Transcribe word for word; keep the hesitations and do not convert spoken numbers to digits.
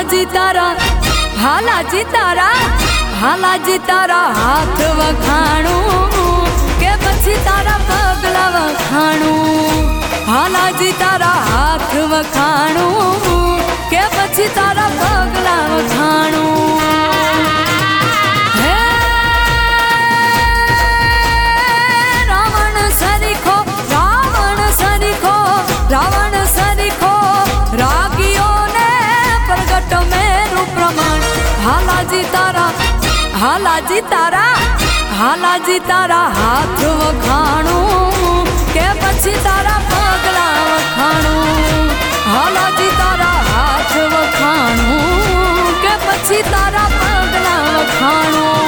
હાલાજી તારા હાલાજી તારા હાલાજી તારા હાથ વખાણું કે પછી તારા પગલા વખાણું હાલાજી તારા હાથ વખાણું કે પછી તારા પગલા વખાણું હે રાવણ સરીખો રાવણ સરીખો રાવણ સરીખો રાગીઓને પ્રગટ મેરું પ્રમાણ હાલાજી તારા હાલાજી તારા હાલાજી તારા હાથ વખાણું કે પછી તારા પગલા વખાણું હાલાજી તારા હાથ વખાણું કે પછી તારા પગલા વખાણું